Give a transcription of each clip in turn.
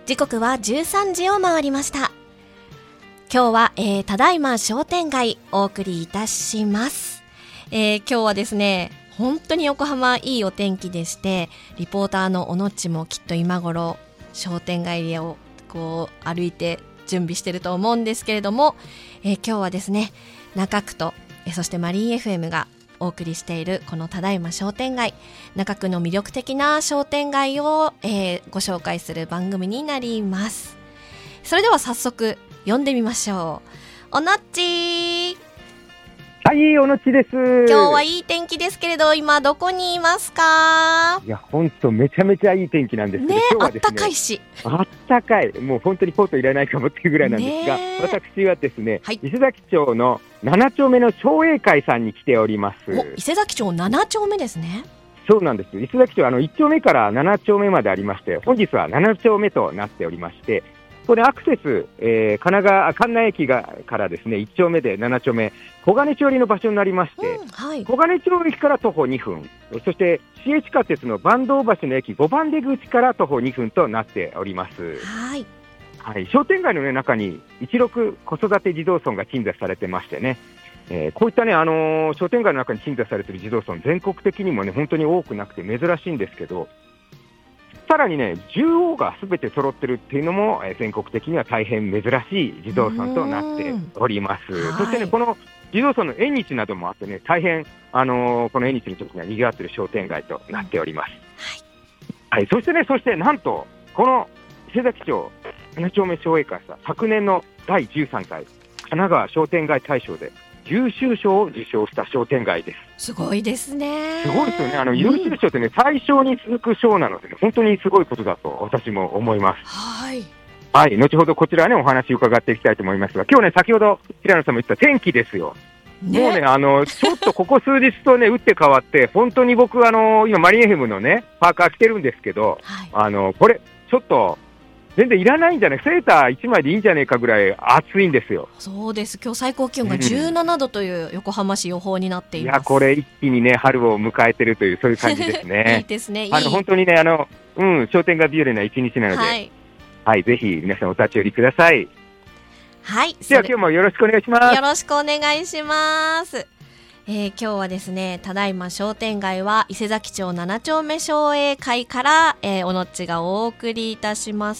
時刻は13時を回りました。今日は、ただいま商店街お送りいたします。今日はですね、本当に横浜いいお天気でして、リポーターのおのっちもきっと今頃商店街をこう歩いて準備してると思うんですけれども、今日はですね、中区とそしてマリン FM がお送りしているこのただいま商店街、中区の魅力的な商店街を、ご紹介する番組になります。それでは早速呼んでみましょう。おのっちー。 はい、おのっちです。 今日はいい天気ですけれど、今どこにいますか？ いや、本当めちゃめちゃいい天気なんですけど、 ね、 今日はですね、 あったかいし、 あったかい、もう本当にコートいらないかもっていうぐらいなんですが、私はですね、 はい、 伊勢崎町の7丁目の商栄会さんに来ております。 伊勢崎町7丁目ですね。 そうなんです。伊勢崎町1丁目から7丁目までありまして、本日は7丁目となっておりまして、これアクセス、神奈駅からですね、1丁目で7丁目、小金町寄りの場所になりまして、はい、小金町駅から徒歩2分、そして市営地下鉄の坂東橋の駅5番出口から徒歩2分となっております。 はい、 はい、商店街の、ね、中に16子育て児童村が鎮座されてましてね、こういった、ね、商店街の中に鎮座されている児童村、全国的にも、ね、本当に多くなくて珍しいんですけど、さらにね、10王がすべて揃ってるっていうのも、全国的には大変珍しい児童村となっております。そしてね、この児童村の縁日などもあってね、大変、この縁日の時には賑わっている商店街となっております。はい、そしてなんとこの伊勢崎町7丁目商栄会さん、昨年の第13回神奈川商店街大賞で優秀賞を受賞した商店街です。 すごいですね。 すごいですよね。優秀賞ってね、最小に続く賞なので、ね、本当にすごいことだと私も思います。 はい。 はい、後ほどこちらね、お話伺っていきたいと思いますが、今日ね、先ほど平野さんも言った天気ですよ。ね、もうね、ちょっとここ数日とね、打って変わって、本当に僕、今マリンエフムのね、パーカー着てるんですけど、はい、これ、ちょっと、全然いらないんじゃない、セーター1枚でいいんじゃないかぐらい暑いんですよ。 そうです。今日最高気温が17度という横浜市予報になっています。 いや、これ一気にね、春を迎えてるという、そういう感じですね。 いいですね。 本当にね、商店街日和な一日なので、はい、はい、ぜひ皆さんお立ち寄りください。 はい。 では今日もよろしくお願いします。 よろしくお願いします。今日はですね、ただいま商店街は伊勢崎町7丁目商栄会から、おのっちがお送りいたします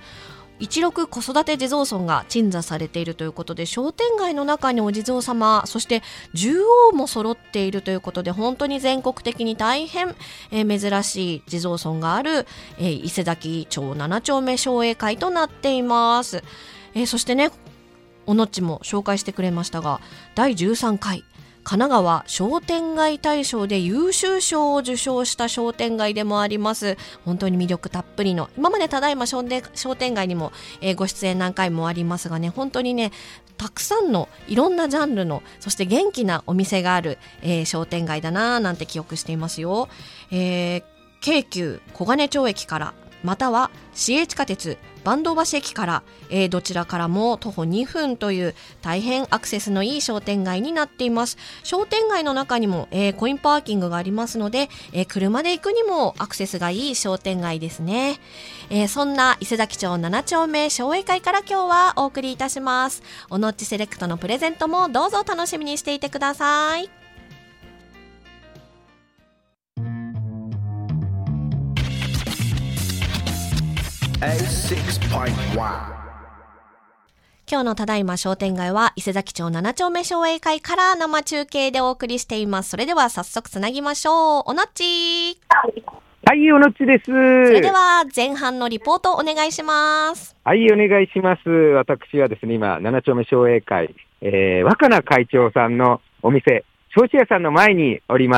。16子育て地蔵村が鎮座されているということで、商店街の中にお地蔵様、そして10王も揃っているということで、本当に全国的に大変、珍しい地蔵村がある、伊勢崎町7丁目商栄会となっています。そしてね、おのっちも紹介してくれましたが、第13回神奈川商店街大賞で優秀賞を受賞した商店街でもあります。本当に魅力たっぷりの、今までただいま商店街にも、ご出演何回もありますがね、本当にね、たくさんのいろんなジャンルの、そして元気なお店がある、商店街だななんて記憶していますよ。京急小金町駅から、または市営地下鉄坂東橋駅から、どちらからも徒歩2分という大変アクセスのいい商店街になっています。商店街の中にも、コインパーキングがありますので、車で行くにもアクセスがいい商店街ですね。そんな伊勢崎町7丁目商栄会から今日はお送りいたします。おのっちセレクトのプレゼントもどうぞ楽しみにしていてください。今日のただいま商店街は伊勢崎町7丁目商栄会から生中継でお送りしています。それでは早速つなぎましょう。おのっち。 はい、おのっちです。それでは前半のリポートお願いします。 はい、お願いします。私はですね、今7丁目商栄会、若菜会長さんのお店、焼酎屋さんの前におります。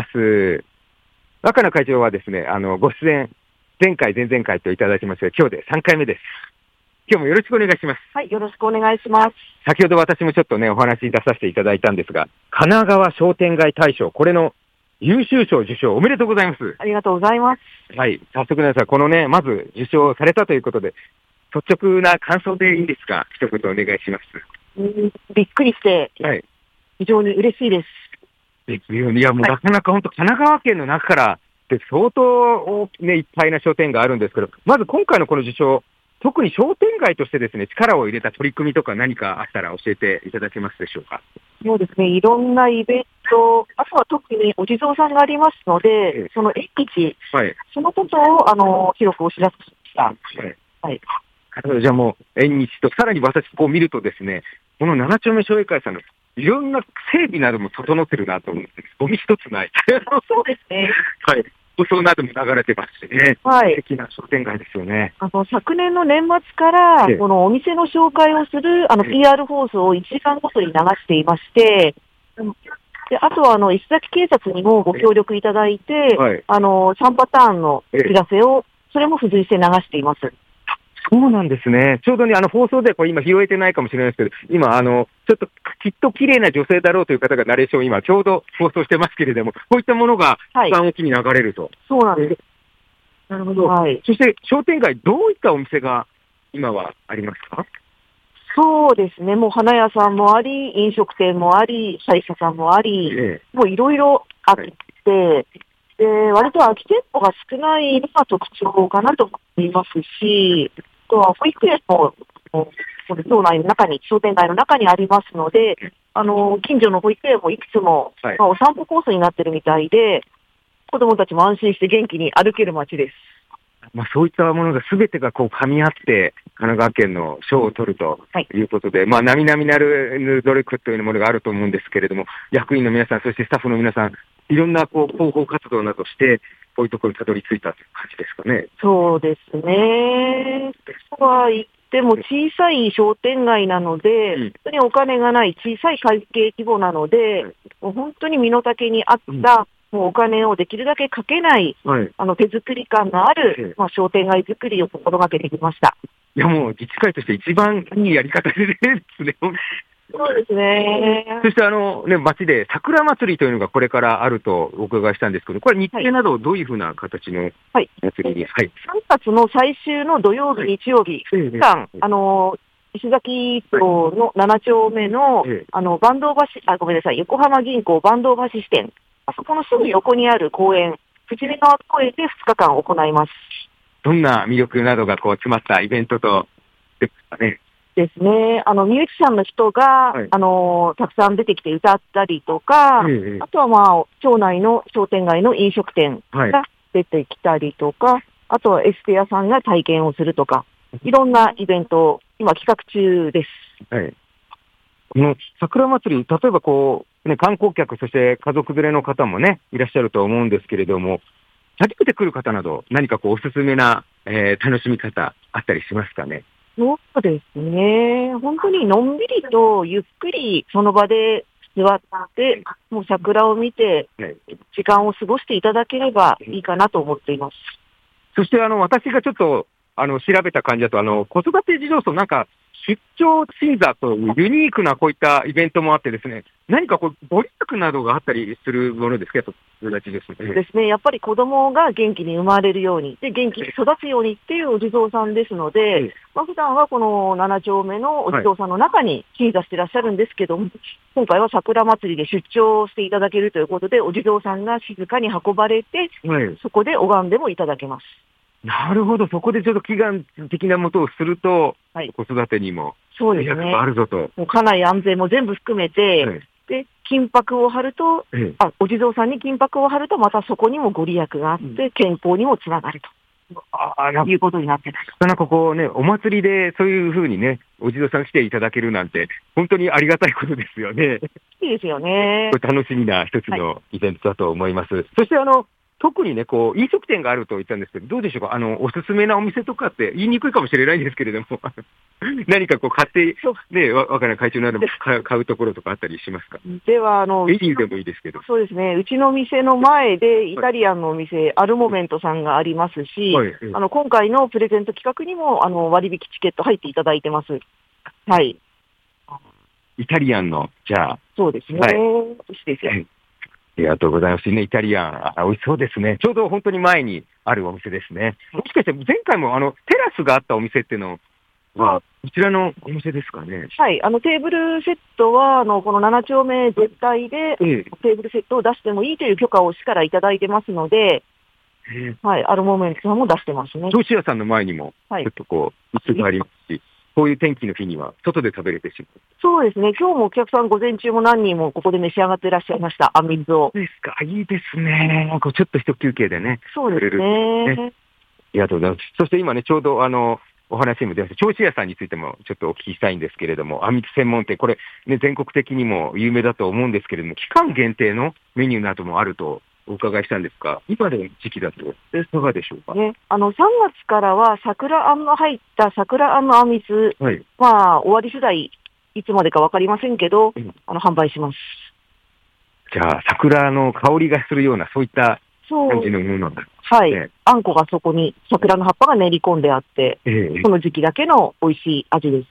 若菜会長はですね、ご出演前回前々回といただいてますが、今日で3回目です。今日もよろしくお願いします。 はい、よろしくお願いします。 先ほど私もちょっとね、お話し出させていただいたんですが、神奈川商店街大賞、これの優秀賞受賞おめでとうございます。 ありがとうございます。 はい、早速皆さん、このね、まず受賞されたということで、率直な感想でいいんですか、一言お願いします。 びっくりして、 はい、 非常に嬉しいです。 いや、もうなかなか本当、神奈川県の中からで相当、ね、いっぱいな商店があるんですけど、まず今回のこの受賞、 特に商店街としてですね、力を入れた取り組みとか何かあったら教えていただけますでしょうか。 そうですね。いろんなイベント、あとは特にお地蔵さんがありますので、その縁日、 はい。 そのことを、広くお知らせしました。はい。 じゃあもう、縁日と、さらに私こう見るとですね、この7丁目商栄会さんのいろんな整備なども整ってるなと思って、ゴミ一つない。 そうですね。 はい。舗装なども流れてますしね。 はい。 素敵な商店街ですよね。 昨年の年末から、このお店の紹介をする、PR 放送を1時間ごとに流していまして、で、あとは、石崎警察にもご協力いただいて、 はい、 3パターンの知らせを、それも付随して流しています。 そうなんですね。ちょうどね、放送でこれ今拾えてないかもしれないですけど、今、ちょっときっと綺麗な女性だろうという方がナレーションを今ちょうど放送してますけれども、こういったものが一番大きに流れると。 そうなんです。 なるほど。はい。そして商店街、どういったお店が今はありますか？ そうですね。もう花屋さんもあり、飲食店もあり、歯医者さんもあり、もういろいろあって、で、割と空き店舗が少ないのが特徴かなと思いますし、あとは保育園も、町内の中に、商店街の中にありますので、近所の保育園もいくつも、お散歩コースになってるみたいで、子供たちも安心して元気に歩ける街です。 そういったものが全てがこう噛み合って、神奈川県の賞を取るということで、並々なる努力というものがあると思うんですけれども、役員の皆さん、そしてスタッフの皆さん、いろんなこう広報活動などして、こういうところにたどり着いたという感じですかね。 そうですね。とは言っても小さい商店街なので、本当にお金がない小さい会計規模なので、もう本当に身の丈に合った、もうお金をできるだけかけない、手作り感のある、商店街作りを心がけてきました。 いやもう自治会として一番いいやり方ですね。 そうですね。 そして町で桜祭りというのがこれからあるとお伺いしたんですけど、これ日程などどういうふうな形の祭りに、3 月の最終の土曜日、日曜日、2日間、石崎町の7丁目の、坂東橋、ごめんなさい、横浜銀行坂東橋支店、あそこのすぐ横にある公園、富士見川公園で2日間行います。 どんな魅力などがこう詰まったイベントとですかね。 ですね。ミュージシャンの人が、たくさん出てきて歌ったりとか、あとは町内の商店街の飲食店が出てきたりとか、あとはエステ屋さんが体験をするとか、いろんなイベントを今企画中です。 この桜祭り、例えば観光客、そして家族連れの方もね、いらっしゃると思うんですけれども、初めて来る方など、何かおすすめな、楽しみ方あったりしますかね。 そうですね。本当にのんびりとゆっくりその場で座って、もう桜を見て、時間を過ごしていただければいいかなと思っています。 そして私がちょっと調べた感じだと、子育て児童村なんか、出張鎮座というユニークなこういったイベントもあってですね、何かご利益などがあったりするものですか、子育て児童村ですね。やっぱり子供が元気に生まれるように、で、元気に育つようにっていうお地蔵さんですので、普段はこの7丁目のお地蔵さんの中に鎮座してらっしゃるんですけども、今回は桜祭りで出張していただけるということで、お地蔵さんが静かに運ばれて、そこで拝んでもいただけます。 なるほど、そこでちょっと祈願的なことをすると、子育てにも利益があるぞと。 もう家内安全も全部含めて、で、金箔を貼ると、お地蔵さんに金箔を貼ると、またそこにもご利益があって、健康にもつながるということになってます。 なんかお祭りでそういうふうにね、お地蔵さん来ていただけるなんて、本当にありがたいことですよね。 いいですよね。 これ楽しみな一つのイベントだと思います。そして特にね、飲食店があると言ったんですけど、どうでしょうか、おすすめなお店とかって言いにくいかもしれないんですけれども、何か買って、ね、若菜会長なども買うところとかあったりしますか？ では、 メニューでもいいですけど。 そうですね、うちの店の前でイタリアンのお店、アルモメントさんがありますし、今回のプレゼント企画にも、割引チケット入っていただいてます。はい。 イタリアンの、じゃあ。 そうですね。ですよ。 ありがとうございますね。イタリアン、美味しそうですね。ちょうど本当に前にあるお店ですね。もしかして前回もテラスがあったお店っていうのは、こちらのお店ですかね。 はい。テーブルセットは、この7丁目絶対で、テーブルセットを出してもいいという許可を市からいただいてますので、 はい、アルモメントさんも出してますね。 銚子屋さんの前にも、 はい、 ちょっとこう、椅子がありますし、こういう天気の日には、外で食べれてしまう。 そうですね。今日もお客さん午前中も何人もここで召し上がっていらっしゃいました。あんみつを。 ですか。いいですね。こうちょっと一休憩でね。 そうですね。 ありがとうございます。そして今ね、ちょうどお話にも出ました、銚子屋さんについてもちょっとお聞きしたいんですけれども、あんみつ専門店、これ、ね、全国的にも有名だと思うんですけれども、期間限定のメニューなどもあるとお伺いしたんですが、今の時期だと、いかがでしょうか。 ね、3月からは桜あんの入った桜あんのあんみつ、 はい、 まあ、終わり次第、いつまでか分かりませんけど、販売します。 じゃあ、桜の香りがするような、そういった感じのものなんだ。 はい、あんこがそこに桜の葉っぱが練り込んであって、その時期だけの美味しい味です。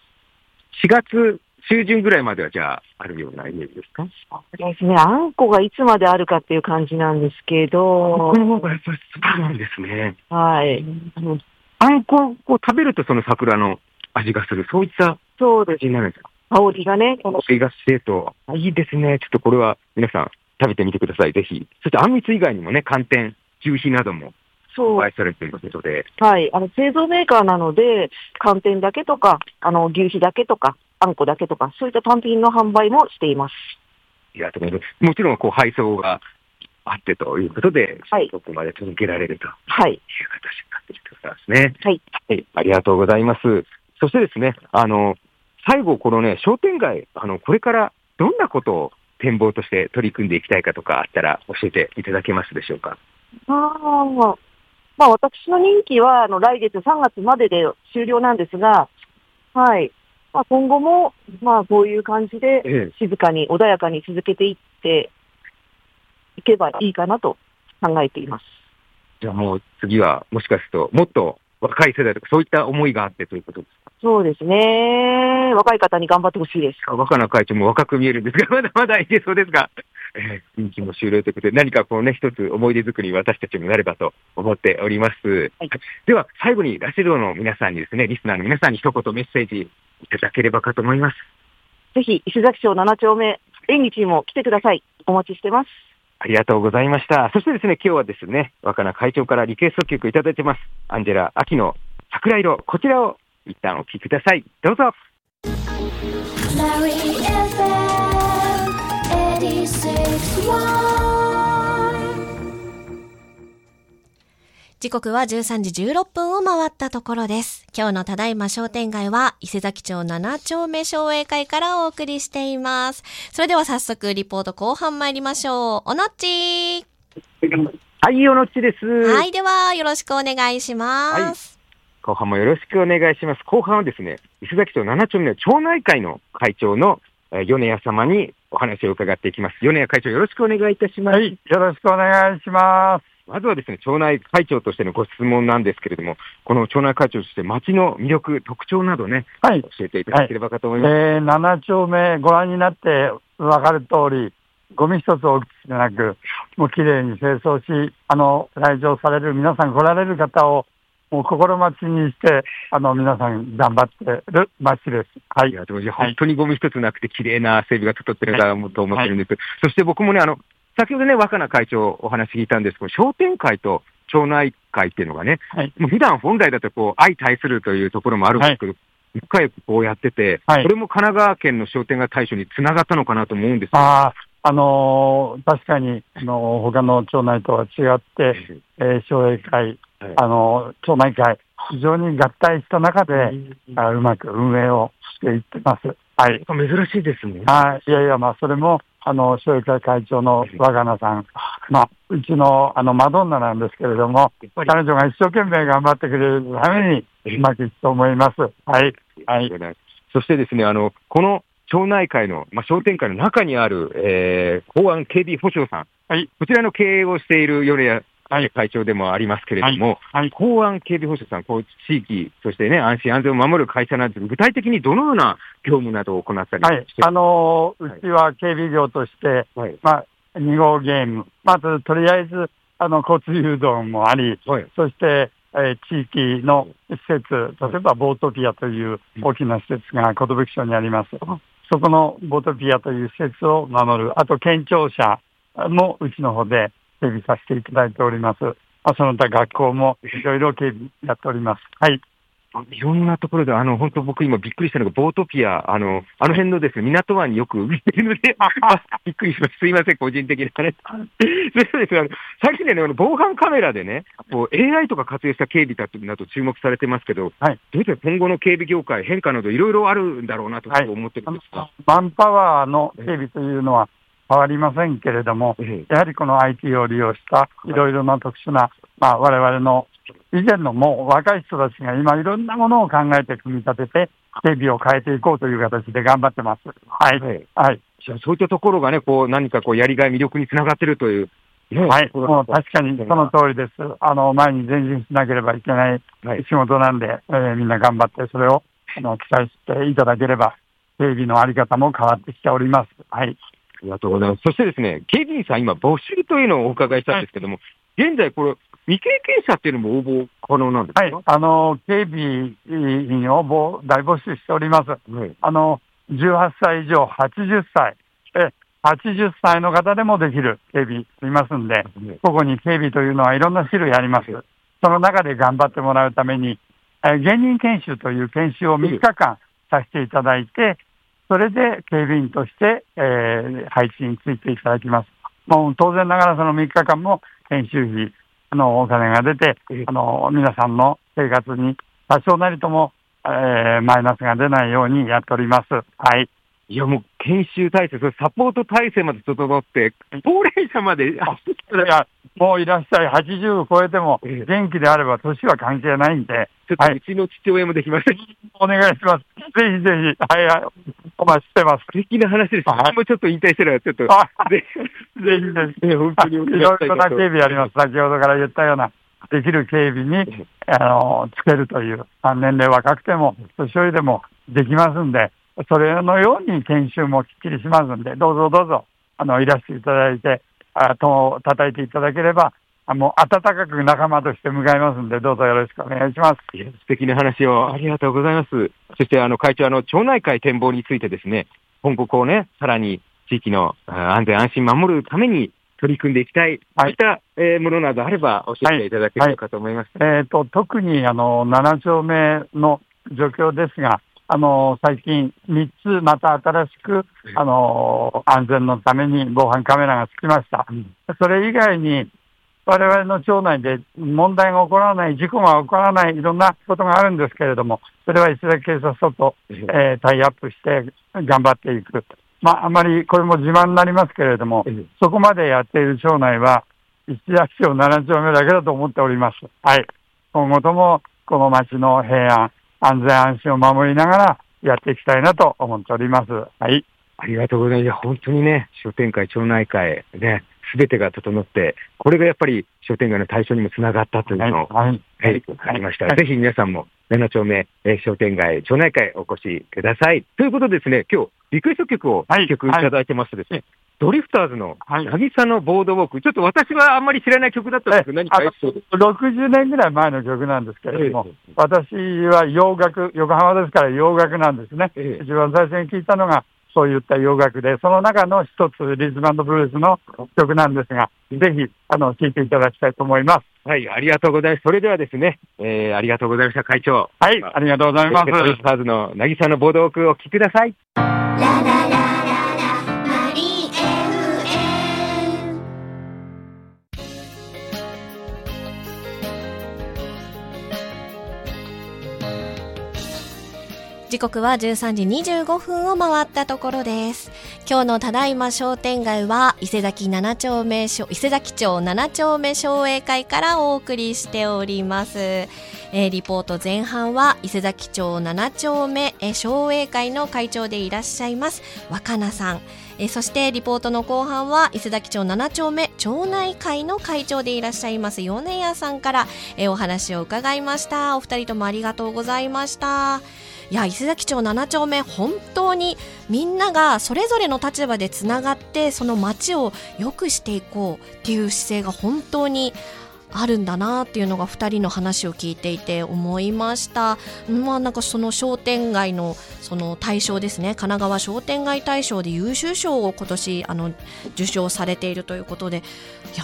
4月中旬ぐらいまではじゃあ、あるようなイメージですか？ そうですね。あんこがいつまであるかっていう感じなんですけど。 この方がやっぱりそうなんですね。 はい。 あんこを食べるとその桜の味がする、そういった味になるんですか？ 香りがね。 香りがしてと、いいですね。ちょっとこれは皆さん食べてみてください、ぜひ。そしてあんみつ以外にもね、寒天、求肥なども販売されているということで。 はい。製造メーカーなので、寒天だけとか、求肥だけとか、あんこだけとか、そういった単品の販売もしています。 いや、もちろんこう配送があってということで、 はい、 そこまで続けられるという形になっているということですね。 はい。 はい。ありがとうございます。そしてですね、最後、このね、商店街、これからどんなことを展望として取り組んでいきたいかとかあったら教えていただけますでしょうか。 まあ、私の任期は、来月3月までで終了なんですが、はい。まあ、今後も、まあ、こういう感じで、静かに穏やかに続けていっていけばいいかなと考えています。 じゃあもう次は、もしかすると、もっと若い世代とか、そういった思いがあってということですか？ そうですね。若い方に頑張ってほしいです。 若菜会長も若く見えるんですが、まだまだいけそうですが、任期も終了ということで、何かこうね、一つ思い出作りに私たちもなればと思っております。はい、では、最後にラジオの皆さんにですね、リスナーの皆さんに一言メッセージいただければかと思います。 ぜひ、伊勢崎町7丁目、縁日にも来てください。お待ちしてます。 ありがとうございました。そしてですね、今日はですね、若菜会長からリクエスト曲いただいてます。アンジェラ・アキの桜色、こちらを一旦お聴きください。どうぞ。 時刻は13時16分を回ったところです。今日のただいま商店街は伊勢崎町7丁目商栄会からお送りしています。それでは早速リポート後半参りましょう。おのっちー。 はい、おのっちです。 はい、ではよろしくお願いします。はい、 後半もよろしくお願いします。後半はですね、伊勢崎町7丁目の町内会の会長の米谷様にお話を伺っていきます。米谷会長、よろしくお願いいたします。 はい、よろしくお願いします。 まずはですね、町内会長としてのご質問なんですけれども、この町内会長として町の魅力、特徴などね、はい、教えていただければかと思います。 7丁目ご覧になって分かる通り、ゴミ一つ置くじゃなく、もう綺麗に清掃し、来場される皆さん来られる方をもう心待ちにして、皆さん頑張ってる町です。はい。 本当にゴミ一つなくて綺麗な整備が整ってるかと思ってるんです。はい、そして僕もね、先ほどね、若菜会長お話聞いたんですけど、商店会と町内会っていうのがね、はい、もう普段本来だとこう、相対するというところもあるんですけど、仲良くこうやってて、はい、これも神奈川県の商店街大賞につながったのかなと思うんですよ。 確かに、他の町内とは違って、商栄会、町内会、非常に合体した中で、うまく運営をしていってます。はい。 珍しいですね。 はい。いやいや、まあ、それも、商栄会会長の若菜さん、まあ、うちの、マドンナなんですけれども、彼女が一生懸命頑張ってくれるために、うまくいくと思います。はい。はい。 そしてですね、この町内会の、商店会の中にある、公安警備保障さん、はい。こちらの経営をしている米谷会長でもありますけれども、はいはい、公安警備保障さん、こう地域、そしてね、安心安全を守る会社なんですが、具体的にどのような業務などを行ったりして、 はい、うちは警備業として、はい、2号ゲーム、まずとりあえず交通誘導もあり、はい、そして、地域の施設、例えばボートピアという大きな施設が寿町にあります。そこのボートピアという施設を守る、あと県庁舎もうちの方で整備させていただいております。 その他学校もいろいろ警備やっております。はい。 いろんなところで、本当僕今びっくりしたのが、ボートピア、あの辺のですね、港湾によく浮いてるので、びっくりします。すいません、個人的な話。そうですね、最近ね、防犯カメラでね、AI とか活用した警備だと注目されてますけど、はい、どうやって今後の警備業界、変化などいろいろあるんだろうなと思ってるんですか。 マンパワーの警備というのは変わりませんけれども、やはりこの IT を利用したいろいろな特殊な、我々の以前のもう若い人たちが今いろんなものを考えて組み立てて警備を変えていこうという形で頑張ってます。はい。はい。 じゃあそういったところがね、何かやりがい魅力につながっているという。 はい。もう確かにその通りです。前に前進しなければいけない仕事なんで、みんな頑張ってそれを期待していただければ、警備のあり方も変わってきております。はい。 ありがとうございます。そしてですね、警備員さん今募集というのをお伺いしたんですけども、現在未経験者っていうのも応募可能なんですか。はい。 警備員を大募集しております。はい、18歳以上80歳、80歳の方でもできる警備いますんで、ここに警備というのはいろんな種類あります。その中で頑張ってもらうために、現任研修という研修を3日間させていただいて、それで警備員として、配置についていただきます。もう当然ながらその3日間も研修費、お金が出て、皆さんの生活に多少なりとも、マイナスが出ないようにやっております。はい。 いやもう研修体制、サポート体制まで整って、高齢者まで、 もういらっしゃい、80を超えても元気であれば年は関係ないんで、 ちょっとうちの父親もできました。 お願いします。ぜひぜひ、はい、お待ちしてます。 素敵な話です。もうちょっと引退したら、ちょっと。 ぜひぜひ。本当にいろいろな警備あります。先ほどから言ったような、できる警備に、つけるという、年齢若くても、年寄りでもできますんで、それのように研修もきっちりしますんで、どうぞ、いらしていただいて、叩いていただければ、もう温かく仲間として迎えますんで、どうぞよろしくお願いします。 素敵な話をありがとうございます。そして会長、町内会展望についてですね、今後さらに地域の安全安心守るために取り組んでいきたい、そういったものなどあれば教えていただけるかと思います。 特に7丁目の状況ですが、最近3つまた新しく、安全のために防犯カメラがつきました。それ以外に、我々の町内で問題が起こらない、事故が起こらない、いろんなことがあるんですけれども、それは伊勢崎警察署と、タイアップして頑張っていく。あまりこれも自慢になりますけれども、そこまでやっている町内は、伊勢崎町7丁目だけだと思っております。はい。今後とも、この町の平安、安全安心を守りながらやっていきたいなと思っております。はい。 ありがとうございます。本当にね、商店会、町内会、ね、すべてが整って、これがやっぱり商店街の対象にもつながったというのを、はい、わかりました。ぜひ皆さんも、7丁目、商店街、町内会お越しください。ということでですね、今日、リクエスト曲を1曲いただいてますですね。ドリフターズの、渚のボードウォーク。ちょっと私はあんまり知らない曲だったんですけど、何か 60年ぐらい前の曲なんですけれども、私は洋楽、横浜ですから洋楽なんですね。一番最初に聞いたのが、そういった洋楽で、その中の一つ、リズム&ブルースの曲なんですが、ぜひ、聴いていただきたいと思います。 はい、ありがとうございます。それではですね、ありがとうございました、会長。 はい、ありがとうございます。 ドリフターズの渚のボードウォークをお聴きください。 時刻は13時25分を回ったところです。今日のただいま商店街は伊勢崎町7丁目商栄会からお送りしております。リポート前半は伊勢崎町7丁目商栄会の会長でいらっしゃいます若菜さん。そしてリポートの後半は伊勢崎町7丁目町内会の会長でいらっしゃいます米谷さんから、お話を伺いました。お二人ともありがとうございました。いや、伊勢崎町7丁目、本当にみんながそれぞれの立場でつながってその町を良くしていこうっていう姿勢が本当にあるんだなっていうのが2人の話を聞いていて思いました。なんかその商店街のその大賞ですね、神奈川商店街大賞で優秀賞を今年受賞されているということで、いや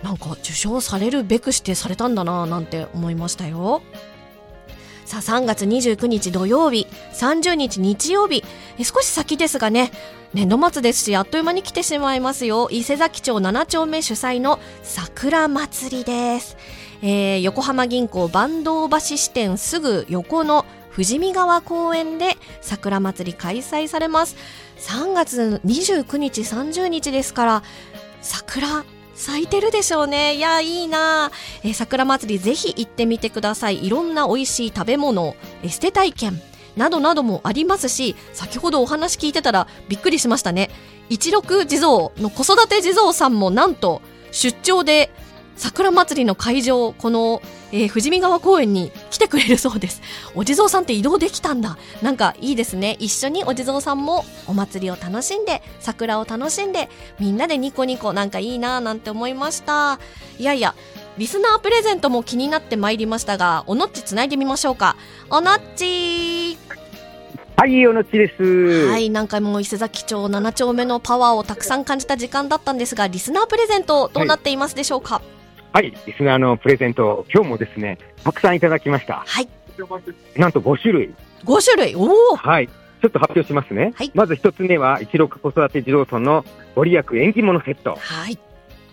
なんか受賞されるべくしてされたんだななんて思いましたよ。さあ3月29日土曜日、30日日曜日、少し先ですがね、年度末ですしあっという間に来てしまいますよ。伊勢崎町7丁目主催の桜祭りです。横浜銀行坂東橋支店すぐ横の富士見川公園で桜祭り開催されます。3月29日30日ですから桜咲いてるでしょうね。いやいいな、桜祭りぜひ行ってみてください。いろんな美味しい食べ物、エステ体験などなどもありますし、先ほどお話聞いてたらびっくりしましたね。一六地蔵の子育て地蔵さんもなんと出張で桜祭りの会場、この、富士見川公園に来てくれるそうです。お地蔵さんって移動できたんだ。なんかいいですね。一緒にお地蔵さんもお祭りを楽しんで、桜を楽しんで、みんなでニコニコ、なんかいいななんて思いました。いやいや、リスナープレゼントも気になってまいりましたが、おのっちつないでみましょうか。おのっち。 はい、おのっちです。 はい、なんかもう伊勢崎町7丁目のパワーをたくさん感じた時間だったんですが、リスナープレゼントどうなっていますでしょうか。 はい、リスナーのプレゼント、今日もですね、たくさんいただきました。 はい。 なんと5種類。 5種類、おー。 はい。ちょっと発表しますね。 はい、 まず1つ目は、16子育て児童村のご利益縁起物セット。 はい。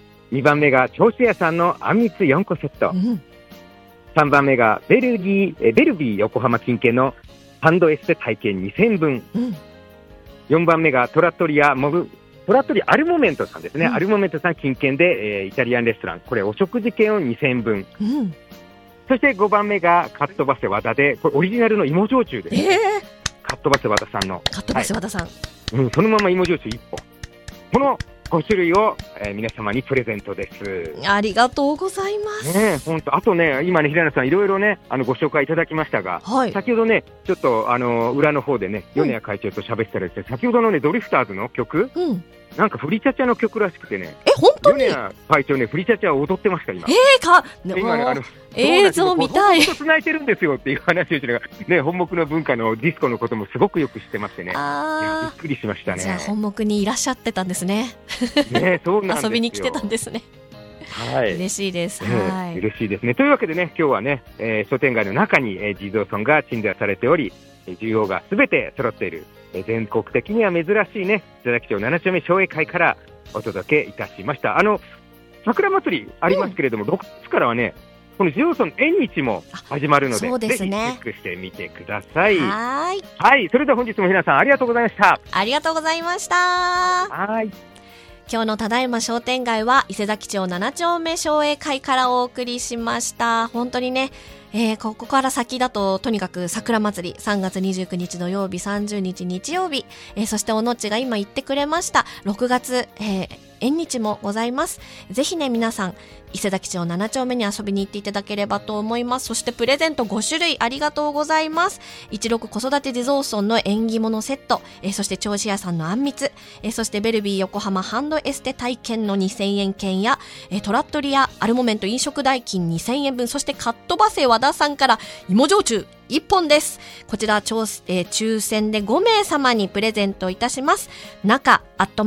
2番目が、銚子屋さんのあんみつ4個セット。3番目が、ベルビー横浜近県のハンドエステ体験2000分。4番目が、トラットリアアルモメントさんですね。アルモメントさん近県で、イタリアンレストラン。これお食事券を2000分。そして5番目がカットバセ和田で、これオリジナルの芋焼酎です。カットバセ和田さんの。 カットバセ和田さん。 そのまま芋焼酎1本。この5種類を、皆様にプレゼントです。 ありがとうございます。 ね、本当。あとね、今ね、平野さんいろいろね、ご紹介いただきましたが、はい、先ほどね、ちょっと裏の方でね、米谷会長と喋ってたらですね、先ほどのね、ドリフターズの曲、なんかフリチャチャの曲らしくてね。 本当に？ 米谷会長ね、フリチャチャを踊ってました、今。今ね、 映像見たい。 ずっと繋いでるんですよっていう話をしてるね、本目の文化のディスコのこともすごくよく知ってましてね。いや、びっくりしましたね。 じゃあ本目にいらっしゃってたんですね。 ね、そうなんですよ。 遊びに来てたんですね。はい。嬉しいです。はい。 嬉しいですね。というわけでね、今日はね、商店街の中に、地蔵村が鎮座されており、需要がすべて揃っている、全国的には珍しいね、伊勢崎町7丁目商栄会からお届けいたしました。桜祭りありますけれども、6月からはね、この地蔵村の縁日も始まるので、 そうですね、 ぜひチェックしてみてください。 はい。 はい。それでは本日も皆さんありがとうございました。 ありがとうございました。 はい。 今日のただいま商店街は伊勢崎町7丁目商栄会からお送りしました。本当にね、ここから先だととにかく桜祭り3月29日土曜日30日日曜日、そしておのっちが今言ってくれました6月、縁日もございます。ぜひね皆さん伊勢崎町7丁目に遊びに行っていただければと思います。そしてプレゼント5種類ありがとうございます。16子育て地蔵村の縁起物セット、そして銚子屋さんのあんみつ、そしてベルビー横浜ハンドエステ体験の2000円券や、トラットリアアルモメント飲食代金2000円分、そしてカットバセ和田さんから芋焼酎1本です。こちら抽選で5名様にプレゼントいたします。中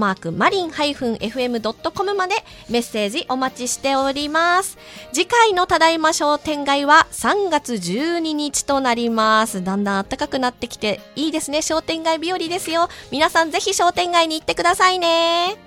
@marin-fm.com までメッセージお待ちしております。次回のただいま商店街は3月12日となります。だんだん暖かくなってきていいですね。商店街日和ですよ。皆さんぜひ商店街に行ってくださいね。